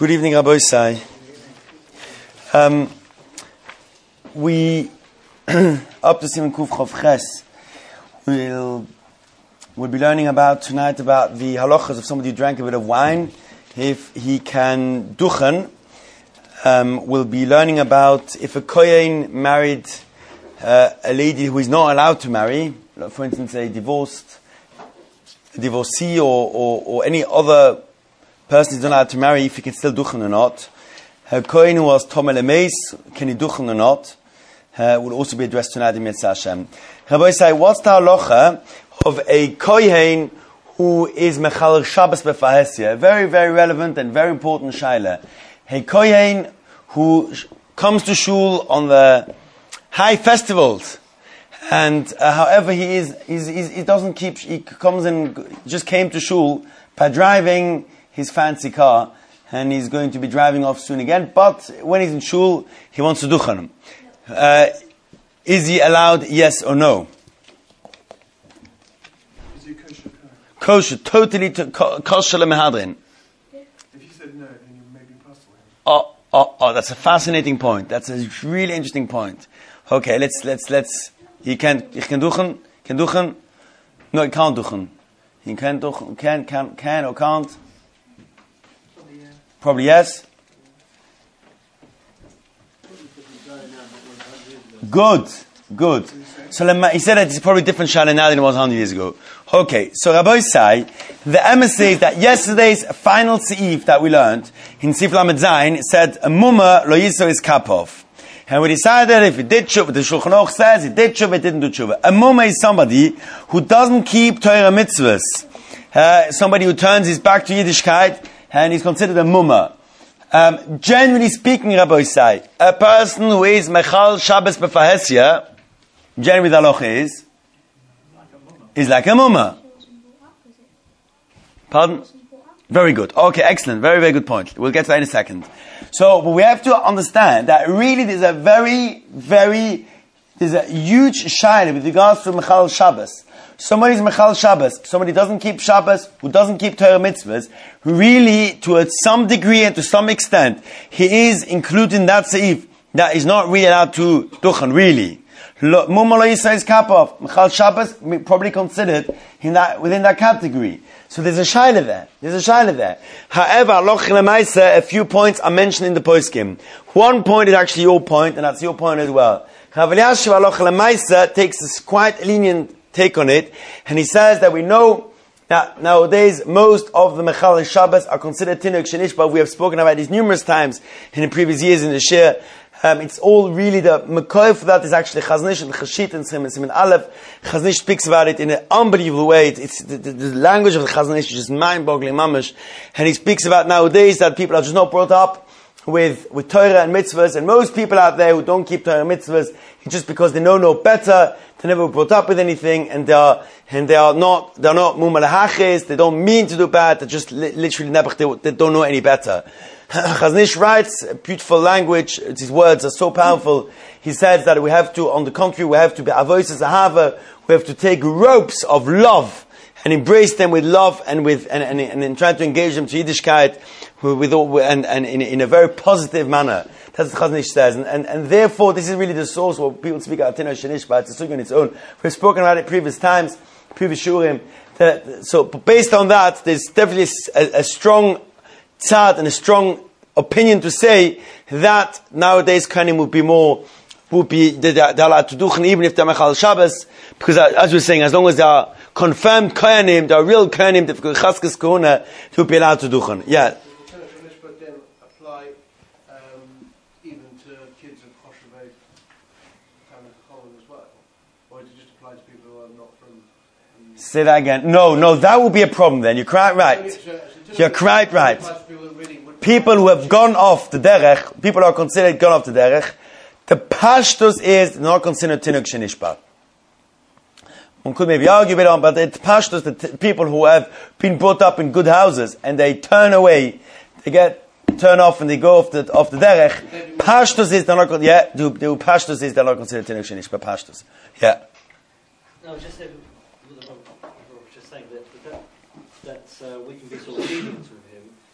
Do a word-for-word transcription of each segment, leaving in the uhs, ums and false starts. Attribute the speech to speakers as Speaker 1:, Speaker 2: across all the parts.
Speaker 1: Good evening, Rabbi Isai. Um, we, up to Simon Kuf Chav Ches, we'll, we'll be learning about tonight about the halachas of somebody who drank a bit of wine, if he can duchen. Um, we'll be learning about if a kohen married uh, a lady who is not allowed to marry, for instance, a divorced, a divorcee or, or, or any other person is not allowed to marry, if he can still duchen or not. A kohen who was tomel emeis, can he duchen or not? Uh, will also be addressed tonight in Mitzvah Hashem. Rabbi say, what's the halacha of a kohen who is mechal Shabbos befahesia? Very, very relevant and very important shaila. A kohen who sh- comes to shul on the high festivals, and uh, however he is, he's, he's, he doesn't keep. He comes and just came to shul by driving his fancy car, and he's going to be driving off soon again. But when he's in shul, he wants to duchen. Uh, is he allowed? Yes or no?
Speaker 2: Is he kosher?
Speaker 1: Kosher, totally to, ko- kosher lemehadrin.
Speaker 2: If you said no, then you maybe puzzle him.
Speaker 1: Oh, oh, oh! That's a fascinating point. That's a really interesting point. Okay, let's let's let's. He can he can duchen, can duchen. No, he can't duchen. He can duchen, can can can or can't. Probably yes. Good, good. So he said that it's probably different shaila now than it was one hundred years ago. Okay, so Rabbi say, the Emes says that yesterday's final seif that we learned, in Sif Lamed Zayin, said, a mumma lo yiso is kapov. And we decided if he did tshuva, the Shulchan Aruch says he did tshuva, he didn't do tshuva. A mumma is somebody who doesn't keep Torah mitzvahs. Uh, somebody who turns his back to Yiddishkeit, and he's considered a mumma. Um, generally speaking, Rabbi say, a person who is mechal Shabbos befahesia, generally the halacha is, is like a mumma. Pardon? Very good. Okay, excellent. Very, very good point. We'll get to that in a second. So, but we have to understand that really there's a very, very, there's a huge shayla with regards to mechal Shabbos. Somebody's mechal Shabbos, somebody doesn't keep Shabbos, who doesn't keep Torah mitzvahs, really, to a, some degree and to some extent, he is included in that seif that is not really allowed to duchen, really. Mumma lo yisa is kapov. Mechal Shabbos, probably considered in that, within that category. So there's a shayla there. There's a shayla there. However, a few points are mentioned in the poskim. One point is actually your point, and that's your point as well. Rav Elyashiv takes this quite lenient take on it, and he says that we know that nowadays most of the Mechal Shabbos are considered Tinuk Shenishba. We have spoken about this numerous times in the previous years in the Shir. Um, it's all really the Mekoy for that is actually Chazon Ish and Chashit and Siman Aleph. Chazon Ish speaks about it in an unbelievable way. It, it's the, the, the language of the Chazon Ish is just mind-boggling, mamish. And he speaks about nowadays that people are just not brought up with, with Torah and mitzvahs, and most people out there who don't keep Torah and mitzvahs, it's just because they know no better, they never brought up with anything, and they are, and they are not, they're not mumalahaches, they don't mean to do bad, they're just li- literally never, they, they don't know any better. Chazon Ish writes a beautiful language, his words are so powerful. He says that we have to, on the contrary, we have to be avoises ahava, we have to take ropes of love, and embrace them with love, and with, and, and, and, and try to engage them to Yiddishkeit, with all, and, and in, in a very positive manner. That's what Chazon Ish says. And, and, and therefore, this is really the source where people speak about Tinuk Shenishba. It's a sugi on its own. We've spoken about it previous times, previous shurim. That, so, based on that, there's definitely a, a strong tzad and a strong opinion to say that nowadays Kohanim would be more, would be, they're, they're allowed to duchen even if they're Mechal Shabbos, because as we're saying, as long as they are confirmed Kohanim, they are real Kohanim, they've got Chaskes Kohuna, they would be allowed to duchen. Yeah.
Speaker 2: But then apply um, even to kids of Kosher kind of Holland as well? Or does it just apply to people who are not from... Um,
Speaker 1: Say that again. No, no, that would be a problem then. You're quite right. You're quite right. People who have gone off the derech, people who are considered gone off the derech, the pashtus is not considered Tinuk Shenishba. One could maybe argue a bit on, but it's pashtus, the t- people who have been brought up in good houses and they turn away, they get turn off and they go off the off the derech. Pashtus is they're not yeah, do do pashtus is they're not considered Tinuk Shenishba pashtus. Yeah.
Speaker 3: No, just saying, just saying that that, that uh, we can be sort of lenient with him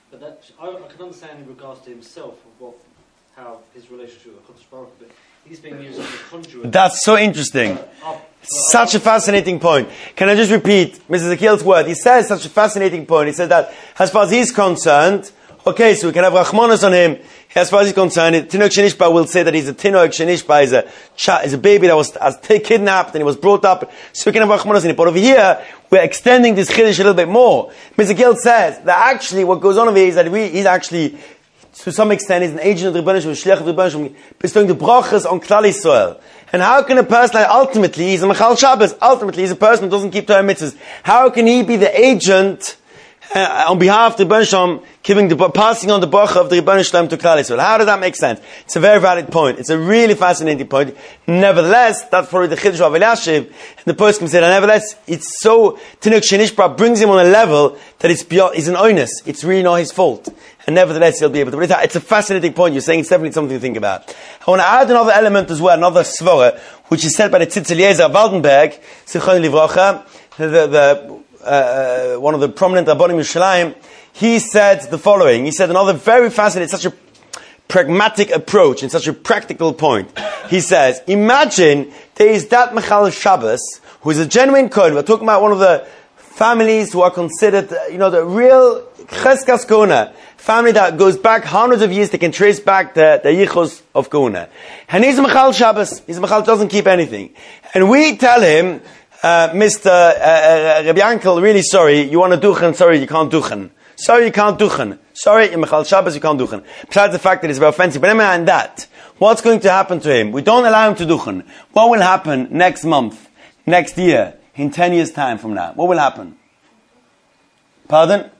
Speaker 3: But that, I, I can understand in regards to himself of what, how his relationship with Kodesh Baruch Hu, but he's being used as a conduit.
Speaker 1: That's so interesting.
Speaker 3: Uh, up,
Speaker 1: Such a fascinating point. Can I just repeat Missus Akil's word? He says such a fascinating point. He said that as far as he's concerned, okay, so we can have Rachmanos on him. As far as he's concerned, Tinok Shenishba will say that he's a Tinok Shenishba, is a child, is a baby that was as t- kidnapped and he was brought up. So we can have Rachmanos on him. But over here, we're extending this Chiddush a little bit more. Mister Akil says that actually what goes on over here is that we, he's actually, to some extent, he's an agent of the Rebbeinu Shalom, Shliach of the Rebbeinu Shalom, bestowing the brachas on Klal Yisrael. And how can a person, like, ultimately, he's a Mechal Shabbos, ultimately he's a person who doesn't keep Torah mitzvahs. How can he be the agent uh, on behalf of the Rebbeinu Shalom, giving the, passing on the bracha of the Rebbeinu Shalom to Klal Yisrael? How does that make sense? It's a very valid point. It's a really fascinating point. Nevertheless, that's probably the Chiddush of Eliashiv, and the post can say that nevertheless, it's so, Tinuk Shenishba brings him on a level that it's beyond, it's an onus. It's really not his fault. And nevertheless, he'll be able to. But it's a fascinating point. You're saying it's definitely something to think about. I want to add another element as well, another svara, which is said by the Tzitz Eliezer of Waldenberg, Zichron Livrocha, the, the, uh, one of the prominent Rabbanim Yerushalayim. He said the following. He said another very fascinating, such a pragmatic approach and such a practical point. He says, imagine there is that Mechal Shabbos, who is a genuine Kohen. We're talking about one of the families who are considered, you know, the real Cheskas Kohuna, family that goes back hundreds of years. They can trace back the, the Yichus of Kohuna. And he's a Mechal Shabbos. He's a Mechal, doesn't keep anything. And we tell him, uh, Mister Uh, uh, Rabbi Yankel, really sorry, you want to duchen, sorry, you can't duchen. Sorry, you can't duchen. Sorry, in Mechal Shabbos, you can't duchen. Besides the fact that it's very offensive. But never mind that. What's going to happen to him? We don't allow him to duchen. What will happen next month, next year, in ten years' time from now? What will happen? Pardon?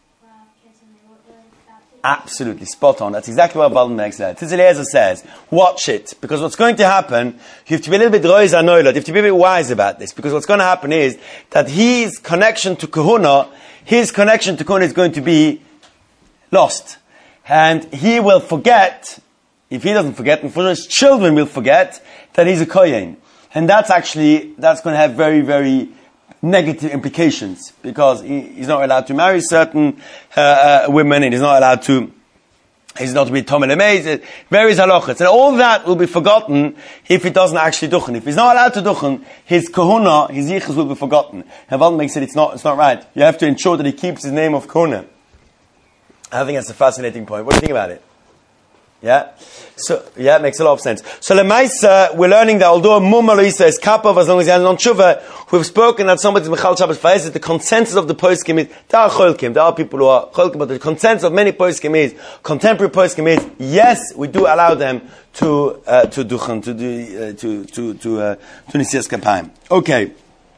Speaker 1: Absolutely, spot on. That's exactly what Waldenberg said. Tzitz Eliezer says, watch it. Because what's going to happen, you have to be a little bit roiz anoilot, you have to be a bit wise about this. Because what's going to happen is that his connection to Kahuna, his connection to Kahuna is going to be lost. And he will forget, if he doesn't forget, and for his children will forget, that he's a Kohen. And that's actually, that's going to have very, very negative implications, because he, he's not allowed to marry certain uh, uh, women, and he's not allowed to, he's not to be Tomel Emez, various halachas, and all that will be forgotten if he doesn't actually duchen. If he's not allowed to duchen, his kahuna, his yichus will be forgotten. And Waldenberg makes it, it's not, it's not right. You have to ensure that he keeps his name of kahuna. I think that's a fascinating point. What do you think about it? Yeah? So, yeah, it makes a lot of sense. So, Lemaisa, we're learning that although Mum Aloisa is kapov, as long as he has non tshuva, we've spoken that somebody's Mechal Shabbos Faiz, the consensus of the poskim is, there are cholkim, there are people who are cholkim, but the consensus of many poskim is, contemporary poskim is, yes, we do allow them to, uh, to duchen, to do, uh, to, to, to, uh, to Nisias Kapayim. Okay.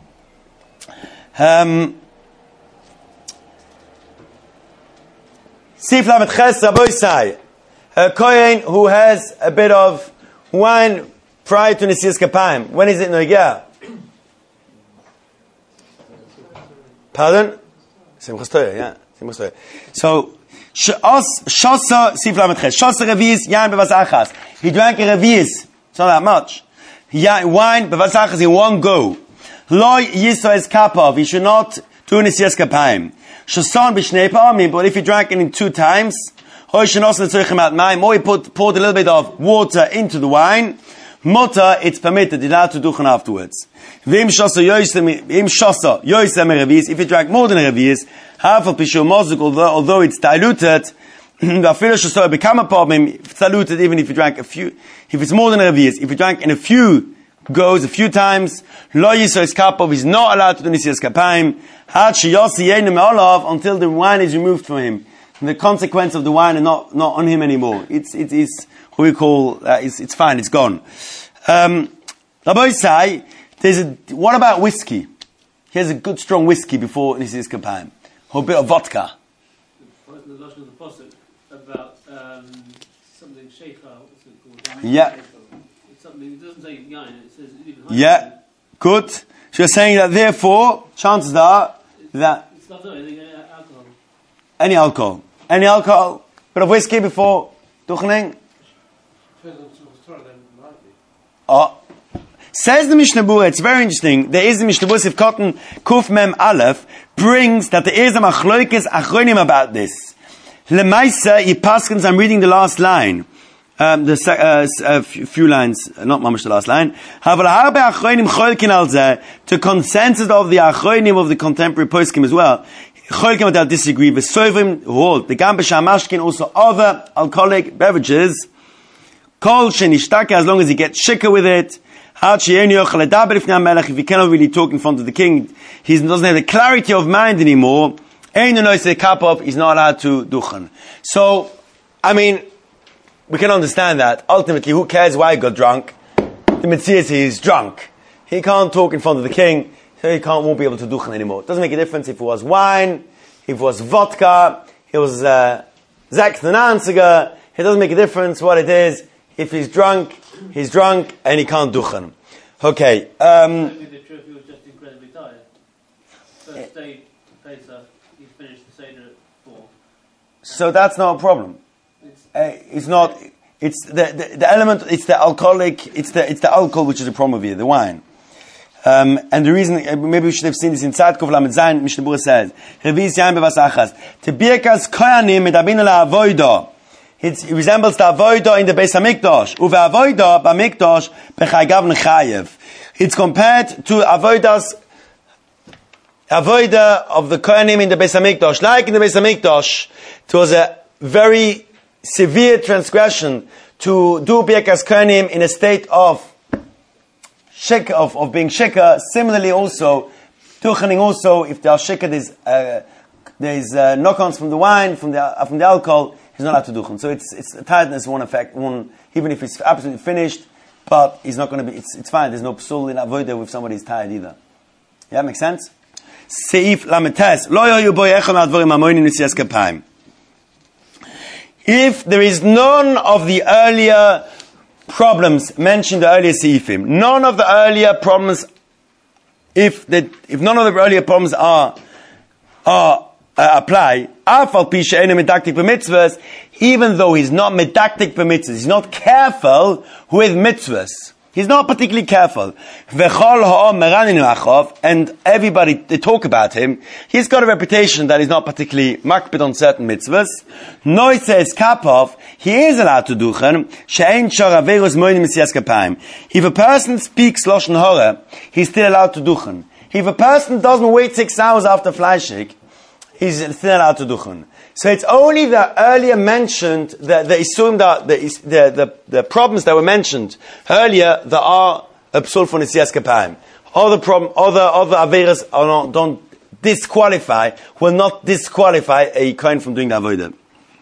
Speaker 1: Um, Sif Lamet Ches Raboisai. A Kohen who has a bit of wine prior to Nisias Kapayim. When is it Nogia? Pardon? Simchas Torah, yeah. Simchas Torah. So, Shosa, Sif Lamet Ches. Shosa Reviz, Yain Bevas Achas. He drank a Reviz. It's not that much. Wine Bevas Achas in one go. Loi Yiso Es Kapov. He should not do Nisias Kapayim. Shosan B'Shnei Pa'amim. But if he drank it in two times, or he put, poured a little bit of water into the wine, Mutter, it's permitted, you're allowed to duchen afterwards. If you drank more than a reviz, half of pishu mozuk, although, although it's diluted, become a problem, it's diluted even if you drank a few, if it's more than a reviz, if you drank in a few goes, a few times, lo yiso is kapov, he's not allowed to do nisias kapayim, until the wine is removed from him. The consequence of the wine is not, not on him anymore. It's, it is what we call, uh, it's, it's fine, it's gone. Um, Rabbi say, there's a, what about whiskey? He has a good strong whiskey before Nisias Kapayim. Or a bit of vodka.
Speaker 4: The Lashon of the Pasuk about, um, something sheikha, what's it called?
Speaker 1: Yeah.
Speaker 4: It's something, it doesn't say yain, it says even higher.
Speaker 1: Yeah. Good. So you're saying that therefore, chances are that
Speaker 4: it's not only alcohol.
Speaker 1: Any alcohol. Any alcohol, bit of whiskey before duchening. Oh. Says the Mishnah Berurah, it's very interesting. There is the Mishnah Berurah, if Cotton Kuf Mem Aleph brings that there is a machloikes achronim about this. Lemaisa, he paskins, I'm reading the last line. Um, the sec- uh, a few lines, not mamish the last line. To consensus of the achronim of the contemporary poskim as well. Cholkim they'll disagree. V'sovim hold the gam b'shamashkin, also other alcoholic beverages. Kol shenishtaka, as long as he gets shikah with it. If he cannot really talk in front of the king, he doesn't have the clarity of mind anymore. He's not allowed to duchen. So, I mean, we can understand that. Ultimately, who cares why he got drunk? The mitzvah is he's drunk. He can't talk in front of the king, so he can't, won't be able to duchen anymore. It doesn't make a difference if it was wine, if it was vodka, if it was uh, Zek the Nanziger. It doesn't make a difference what it is. If he's drunk, he's drunk, and he can't duchen. Okay. Um,
Speaker 4: Maybe the truth, he was just incredibly tired. First day to Pesach, he finished the Seder at four.
Speaker 1: So that's not a problem. Uh, it's not. It's the, the the element. It's the alcoholic. It's the it's the alcohol which is the problem here, the wine. Um, and the reason, uh, maybe we should have seen this in Tzad Kuf Lamed Zayin. Mishnah Berurah says, "Revis yain bevas achas." Tebirkas koyanim medabin la avoida. It resembles the avoida in the Beis Hamikdash. Uve avoida b'Hamikdash b'chaygav nechayev. It's compared to avoidas avoida of the koyanim in the Beis Hamikdash. Like in the Beis Hamikdash, it was a very severe transgression to do Birkas Kohanim in a state of shikah, of, of being shikah. Similarly also, duchening also, if there are shikah, there's, uh, there's uh, knock-ons from the wine, from the, uh, from the alcohol, he's not allowed to duchen. So it's, it's tiredness, one effect, one, even if it's absolutely finished, but he's not going to be, it's, it's fine, there's no psul in avodah if somebody's tired either. Yeah, makes sense? Seif lametes, lo yoyu bo yechon advorim amoinin nisias kapayim. If there is none of the earlier problems mentioned, the earlier seifim, none of the earlier problems, if the, if none of the earlier problems are are uh, apply, even though he's not medactic per mitzvahs, he's not careful with mitzvahs. He's not particularly careful. And everybody, they talk about him. He's got a reputation that he's not particularly makpid on certain mitzvahs. Noises kapov, he is allowed to duchen. If a person speaks lashon hara, he's still allowed to duchen. If a person doesn't wait six hours after fleischig, he's still allowed to duchen. So it's only the earlier mentioned, the, the isum, the, the, the, the problems that were mentioned earlier that are a psul for Nesias Kapayim. Other problem, other, other averas are not, don't disqualify, will not disqualify a kohen from doing the avodah.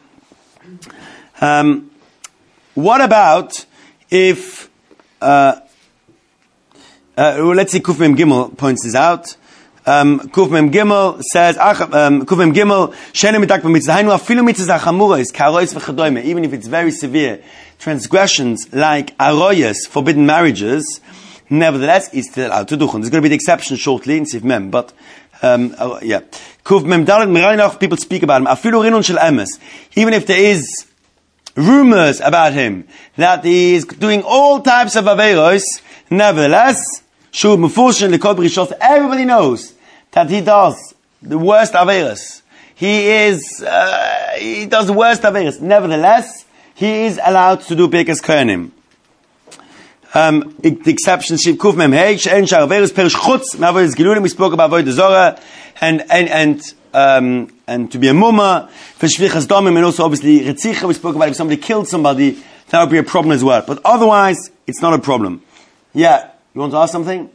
Speaker 1: Um, what about if, uh, uh, let's see, Kuf Mem Gimel points this out. Um, Kuf Mem Gimel says, um, Kuf Mem Gimel, Shenem mitak b'mitzvah, hainu afilu mitzvah chamuros, k'aroyos v'chadoyme, even if it's very severe transgressions like aroyos, forbidden marriages, nevertheless, he's still allowed to duchen. There's going to be the exception shortly in Sif Mem, but, um, uh, yeah. Kuf Mem Dalet, Mirayinach, people speak about him, afilu rinun shel emes, even if there is rumors about him, that he is doing all types of averos, nevertheless, shu mufushin lekol brishos, everybody knows that he does the worst averos. He is, uh, he does the worst averos. Nevertheless, he is allowed to do Birkas Kohanim. Um, the exception, Shiv Kuf Mem Hey, She'en Shar Averos Perish Chutz, Ma'avodas Gilulim, we spoke about Avodah Zorah, and, and, and, um, and to be a mumma, for Shvichas Domim, and also obviously Retzicha, we spoke about if somebody killed somebody, that would be a problem as well. But otherwise, it's not a problem. Yeah, you want to ask something?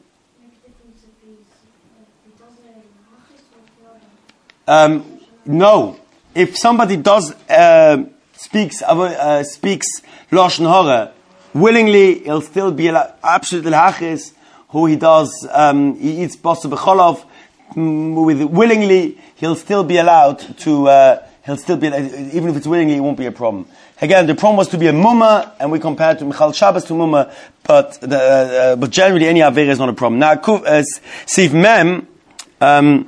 Speaker 1: Um, no. If somebody does uh, speaks uh, speaks lashon hara willingly, he'll still be allowed, absolutely hachis. Who he does, um, he eats basa b'cholov with willingly, he'll still be allowed to. Uh, he'll still be even if it's willingly, it won't be a problem. Again, the problem was to be a mumma, and we compared to Michal Shabbos to mumma, but the, uh, but generally any avera is not a problem. Now, uh, Sif Mem. Um,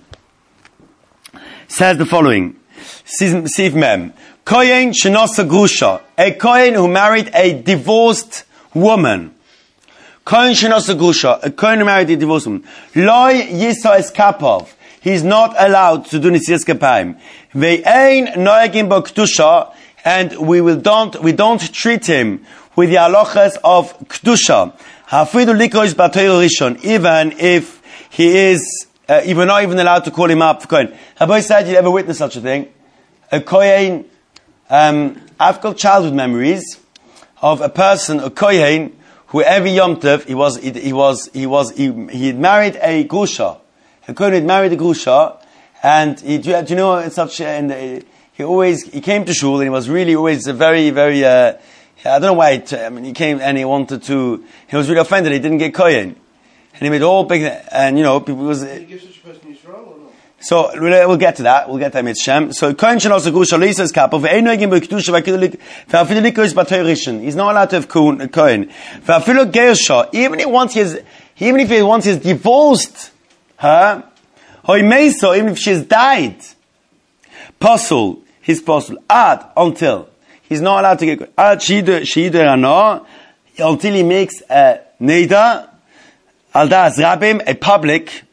Speaker 1: says the following. Siv Mem. Kohen shenosa grusha. A kohen who married a divorced woman. Kohen shenosa grusha. A kohen who married a divorced woman. Loi yisa es kapov. he's not allowed to do Nesias Kapayim. Ve'ein noegim bo Kedusha, and we will don't, we don't treat him with the halachas of Kedusha. Hafidu likois b'Torah Rishon, even if he is, uh, even not even allowed to call him up for Kohen. Rabbi said, you ever witnessed such a thing? A Kohen, um, I've got childhood memories of a person, a Kohen, who every Yom Tov, he was, he, he was, he was, he, he had married a Grusha. A Kohen had married a Grusha, and he, do, you, do you know, it's such, and he always, he came to shul, and he was really always a very, very, uh, I don't know why, it, I mean, he came and he wanted to, he was really offended, he didn't get Kohen. And he made all big, and you know, people was...
Speaker 2: Did he give such a person Yisrael or not?
Speaker 1: So, we'll get to that, we'll get to that, Shem. So, Kohen shenos Grusha, Lisa's kapel, ve'ein noegim bo Kedusha, ve'afilu likois b'Torah Rishon. He's not allowed to have Kohen. Ve'afilu gersha, even if he wants his, even if he wants his divorced her, hoy meiso, even if she's died, Pasul, his Pasul, ad, until. He's not allowed to get ad shidur ano, until he makes a neder, al das rabim, a public.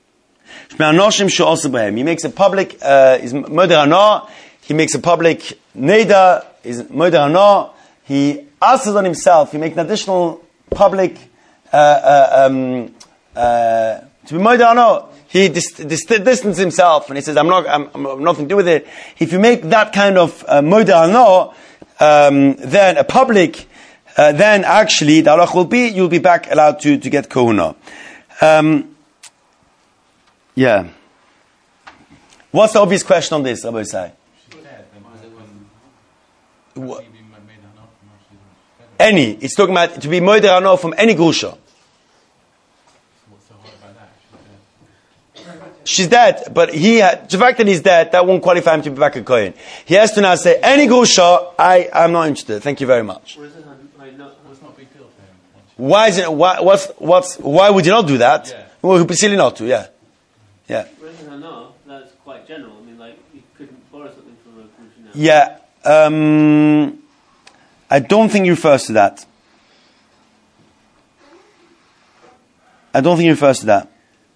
Speaker 1: He makes a public. Uh, is moder ano. He makes a public neder. Is moder ano. He asks on himself. He makes an additional public uh, uh, um, uh, to be moder ano. He dis- dis- distances himself and he says, "I'm not. I'm, I'm nothing to do with it." If you make that kind of uh, moder ano, um, then a public, uh, then actually the halach will be you'll be back allowed to to get kohuna. Um, yeah. What's the obvious question on this, Rabbi Say? What? Any. It's talking about to be moeder ano from any grusha. She's dead, but he had, the fact that he's dead, that won't qualify him to be back a kohen. He has to now say, any grusha, I am not interested. Thank you very much. Why is it? Why? What's? What's? Why would you not do that?
Speaker 4: Yeah.
Speaker 1: Well, it's silly not to. Yeah, yeah.
Speaker 4: No, that's quite general. I mean, like you couldn't borrow something from a grusha now.
Speaker 1: Yeah. Um, I don't think he refers to that. I don't think he refers to that.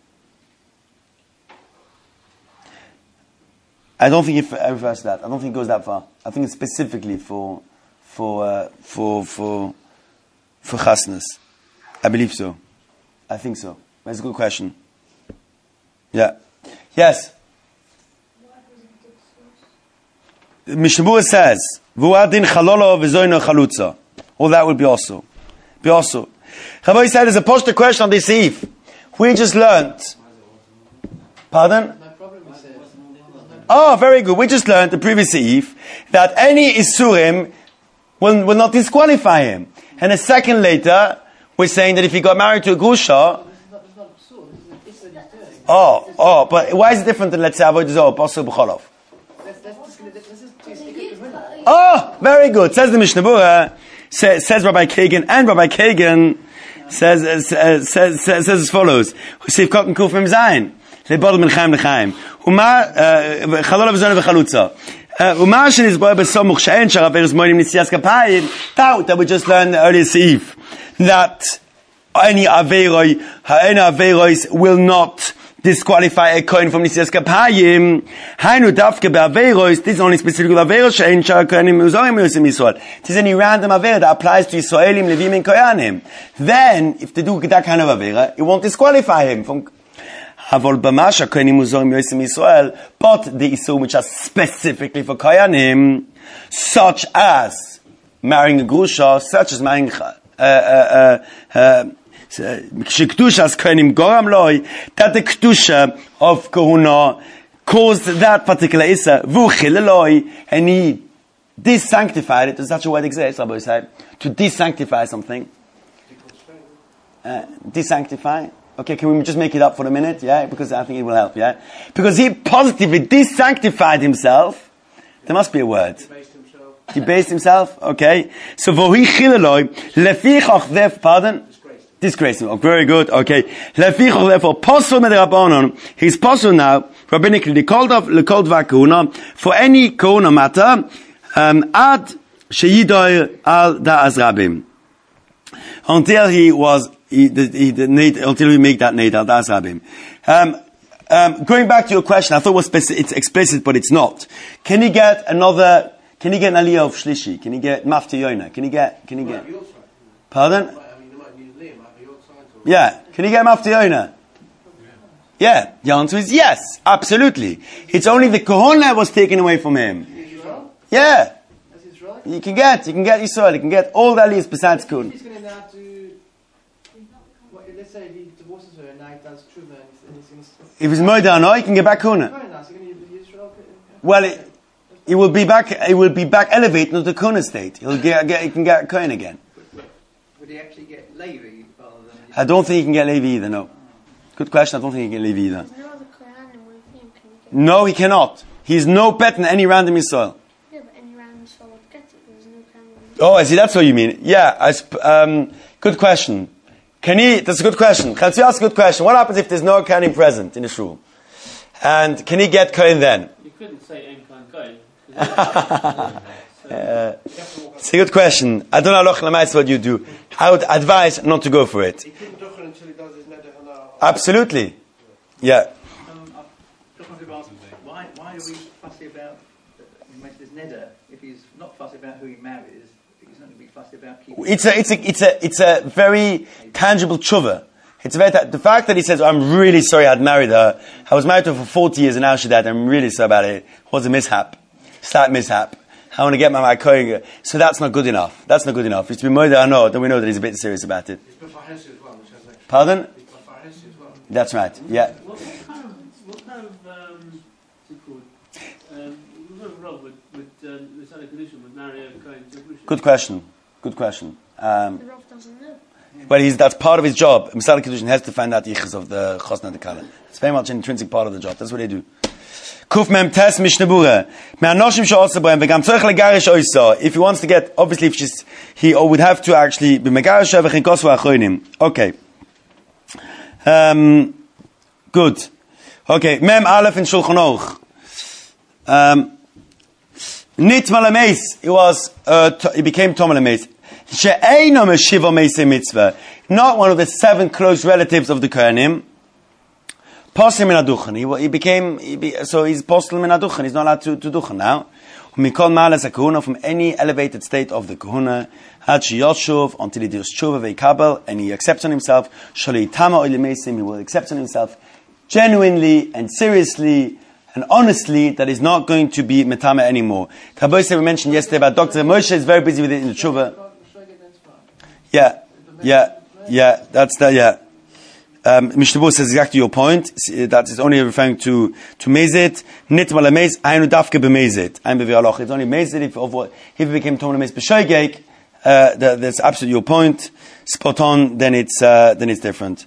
Speaker 1: I don't think he refers to that. I don't think it goes that far. I think it's specifically for, for, uh, for, for, for chasnas. I believe so. I think so. That's a good question. Yeah. Yes. Mishnah says, "V'uadin chalolo v'zoyno chalutza." All that would be also, be also. Rabbi said, "There's a posture question on this eve. We just learned." Pardon? Oh, very good. We just learned the previous eve that any isurim will, will not disqualify him. And a second later, we're saying that if he got married to a grusha, oh, oh, but why is it different than, let's say, avodah zarah, pasul b'cholov? Oh, very good. Says the Mishnah Berurah, says, says Rabbi Kagan, and Rabbi Kagan says, uh, says, says, says as follows: Sif Kotten Kufim Zayin, lebodel min chaim lechaim, uma chalol v'zon v'chalutza, uma shenis boy besomuch she'en sharaveres moinim nisias kapayim. Doubt that we just learned earlier Sif that any averoi, any averois will not disqualify a coin from Nisias Kapayim. Hainu dafke be'averos. This is only specific with averos she'en shar kohanim uzorim yosim Yisrael. It is any random avera that applies to Yisraelim, Levim, and Kohanim. Then, if they do that kind of avera, it won't disqualify him from Havol b'masha kohanim uzorim yosim Yisrael. But the isur which are specifically for Kohanim, such as marrying a grusha, such as marrying uh, uh, uh, uh, Kedusha's kohanim goram loy, that the kedusha of kohuna caused that particular issa vuchil loy, and he desanctified it. Does such a word exist? Rabbi said to desanctify something. Uh, desanctify. Okay, can we just make it up for a minute? Yeah, because I think it will help. Yeah, because he positively desanctified himself. There must be a word.
Speaker 2: He based himself.
Speaker 1: He based himself. Okay, so vohi chileloy lefichach def. Pardon. Disgrace him. Oh, very good. Okay. Lefichach therefore possible med rabbanon. He's possible now. Rabbinically, the called of the called vakuna for any kohuna matter. Um, ad sheyidoy al da'az rabim. Until he was he he the need until we make that need al da'az rabim. Um, Um, going back to your question, I thought it was speci- it's explicit, but it's not. Can you get another? Can you get an aliyah of shlishi? Can you get mafti yona? Can you get? Can you get? Pardon?
Speaker 2: I mean, they might use Liam, might be your side. Or
Speaker 1: Yeah. Can you get mafti yona? Yeah. The answer is yes, absolutely. It's only the kohona was taken away from him.
Speaker 2: Israel?
Speaker 1: Yeah.
Speaker 2: That's Israel?
Speaker 1: You can get. You can get Yisrael. You can get all the aliyahs besides kun.
Speaker 5: He's going to now do. What, let's say he divorces her and now he does truma and he's going to.
Speaker 1: If it's moida or no, you can get back kuna.
Speaker 5: Very nice. You're going to use Israel.
Speaker 1: Well, it, it will be back. It will be back elevated to the kuna state. He'll get. get he can get kohen again.
Speaker 5: Would he actually get Levi rather than?
Speaker 1: I don't think he can get Levi either. No. Good question. I don't think he can get Levi either.
Speaker 6: There's no other Kohanim with him. Can you get?
Speaker 1: No, he cannot. He's no pet in any random Yisrael.
Speaker 6: Yeah, but any random soul would get it. There's no Kohanim.
Speaker 1: Oh, I see. That's what you mean. Yeah. I sp- um, good question. Can he? That's a good question. Can you ask a good question? What happens if there's no kohen present in the shul? And can he get kohen then?
Speaker 4: You couldn't say Ein Kohen Kohen.
Speaker 1: Uh, it's a good question. I don't know Loch what you do. I would advise not to go for it.
Speaker 2: He couldn't do it until he does his neder hana.
Speaker 1: Absolutely. Yeah.
Speaker 7: Um, I just wanted to ask, why, why are we fussy about, he makes this neder, if he's not fussy about who he marries, he's not going to be fussy about keeping...
Speaker 1: It's a, it's a, it's a, it's a very tangible tshuva. It's very, ta- the fact that he says, I'm really sorry I'd married her. I was married to her for forty years and now she died. I'm really sorry about it. It was a mishap. Slight mishap. I want to get my, my kohen. So that's not good enough. That's not good enough. It's to be moida or no, then we know that he's a bit serious about it.
Speaker 2: He's B'farhesi as well, which has extra.
Speaker 1: Pardon?
Speaker 2: He's B'farhesi as well.
Speaker 1: That's right. Yeah.
Speaker 4: What kind of, what kind of, um, what's it called? Um, what's wrong with, with, um, with Sally Kedushin, with Mario Cohen to Kedushin?
Speaker 1: Good question. Good question. Um,
Speaker 6: The Rav doesn't know.
Speaker 1: Well, he's, that's part of his job. Misal Kedushin has to find out the yichus of the chosna dekala. It's very much an intrinsic part of the job. That's what they do. Kuf mem tes mishnebura. Me'anoshim she'osa bohem v'gam tzorich legarish oisa. If he wants to get, obviously, if she's, he would have to actually be megarish v'chin kosva achronim. Okay. Um, good. Okay. Mem aleph in Shulchan Aruch. Um, nit malameis. He was, uh, to, he became tom malameis. She'eino meshiva meisei mitzvah. Not one of the seven close relatives of the Kohanim. Posel min aduchen. He, he became, he be, so he's posel min aduchen. He's not allowed to, to duchen now. Umikol ma'alas hakahuna, from any elevated state of the kahuna, had sheyoshuv, until he does tshuva ve'ikabel, and he accepts on himself, shalei tama oile meisim, he will accept on himself, genuinely and seriously and honestly, that he's not going to be metama anymore. Kabbai said, we mentioned yesterday about Doctor Moshe is very busy with it in the tshuva. Yeah, yeah, yeah, that's the, yeah. Um, Mishnah says exactly your point. That is only referring to to mezit. Nit mal mez. Aynu dafke b'mezit. Aynu b'vialoch. It's only mezit if of what if it became tom mez b'shoygek. Uh, that, that's absolutely your point. Spot on. Then it's uh, then it's different.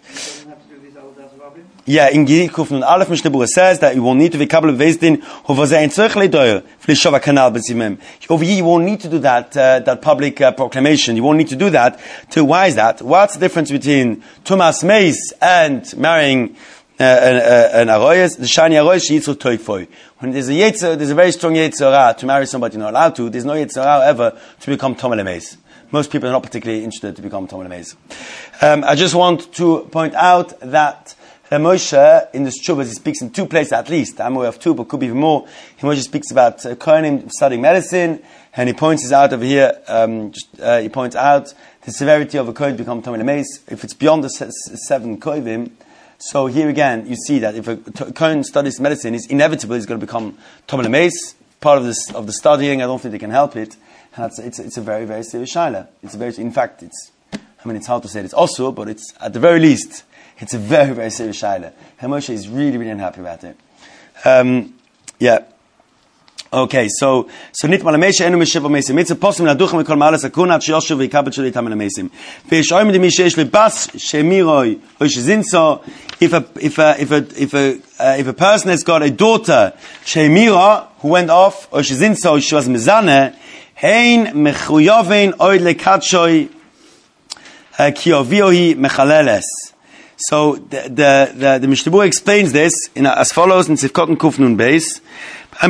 Speaker 1: Yeah, in Gidikuf and Aleph Mishnah says that you will need to be couple of vezdin who was in circle doyer flishova canal besimem. Over here you won't need to do that uh, that public uh, proclamation. You won't need to do that. To why is that? What's the difference between Tumas Meis and marrying uh, an, uh, an aroyes? The shani aroyes yitzur toifoy. When there's a yetzer, there's a very strong yetzerah to marry somebody you're not allowed to. There's no yetzerah ever to become tomele meis. Most people are not particularly interested to become tomele meis. Um, I just want to point out that Uh, Moshe, in the Shuvas, he speaks in two places at least. I'm aware of two, but could be even more. He Moshe speaks about uh, Kohanim studying medicine, and he points out over here, um, just, uh, he points out the severity of a Kohen to become Tomei Lemeis. If it's beyond the se- seven Kohavim, so here again, you see that if a t- Kohen studies medicine, it's inevitable he's going to become Tomei Lemeis. Part of this, of the studying, I don't think they can help it. And that's, it's, it's a very, very serious shaila. It's a very, in fact, it's, I mean, it's hard to say it's also, but it's, at the very least, it's a very, very serious shaila. And Moshe is really, really unhappy about it. Um, yeah. Okay, so, so nit malamesha enu meshiva mesim. It's a possum laduchem ekol maalas akunat sheyoshuv veikabel shalei tam alamesim. Veish oim de mishesh lebas shemiroi oish zinso. If a if a if a if a uh, if a person has got a daughter shemira who went off oish zinso, she was mezane, hein mechuyovein oid lekatshoy ki oviohi mechaleles. So the the the, the Mishnah explains this in as follows in Sifkot and Kuf Nun Beis. He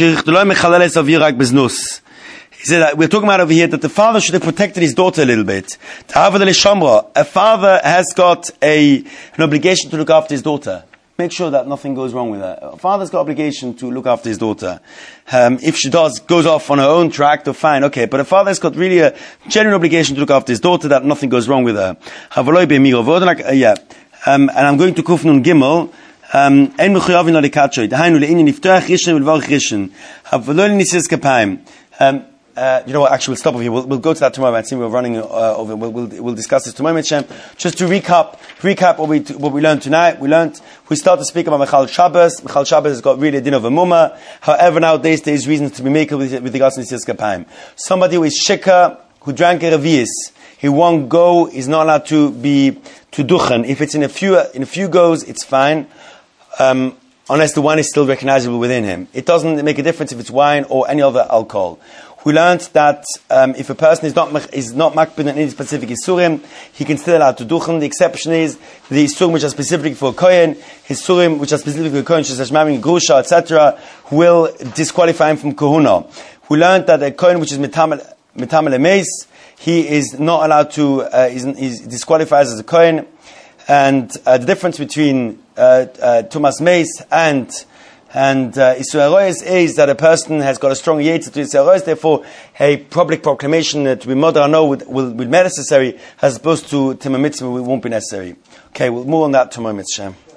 Speaker 1: said that we're talking about over here that the father should have protected his daughter a little bit. A father has got a an obligation to look after his daughter. make sure that nothing goes wrong with her. A father's got obligation to look after his daughter. Um, if she does, goes off on her own track, then fine, okay. But a father's got really a genuine obligation to look after his daughter, that nothing goes wrong with her. Like, uh, yeah. Um, and I'm going to Kuf Nun Gimel. Um, ein mechuyavin lo likatshoi. Dahainu le'inyan iftoach rishon v'levarach rishon. Havlo l'nisis kapayim. Um, Uh, you know what, actually we'll stop over here. We'll, we'll go to that tomorrow. I think we're running uh, over. We'll, we'll, we'll discuss this tomorrow, Shem. Just to recap, recap what we, what we learned tonight. We learned, we started to speak about Mechal Shabbos. Mechal Shabbos has got really a din of a mumma. However, nowadays there is reasons to be made with, with regards to Nisias Kapayim. Somebody who is shikar, who drank a revius, he won't go, is not allowed to be, to duchen. If it's in a few, in a few goes, it's fine. Um, unless the wine is still recognizable within him. It doesn't make a difference if it's wine or any other alcohol. We learned that um, if a person is not is not makbid on any specific isurim, he can still allow to duchen. The exception is the isurim which are specific for kohen, isurim which are specific for kohen, such as marrying grusha, et cetera, will disqualify him from kohuna. We learned that a kohen which is mitamel emeis, he is not allowed to, uh, is, is disqualified as a kohen. And uh, the difference between uh, uh, Tumas Meis and And uh, Yisrael Royes is that a person has got a strong yetzer to Yisrael Royes, therefore a public proclamation uh, to be Modar Ano will, will, will be necessary, as opposed to Timah Mitzvah won't be necessary. Okay, we'll move on that tomorrow, Mitzvah.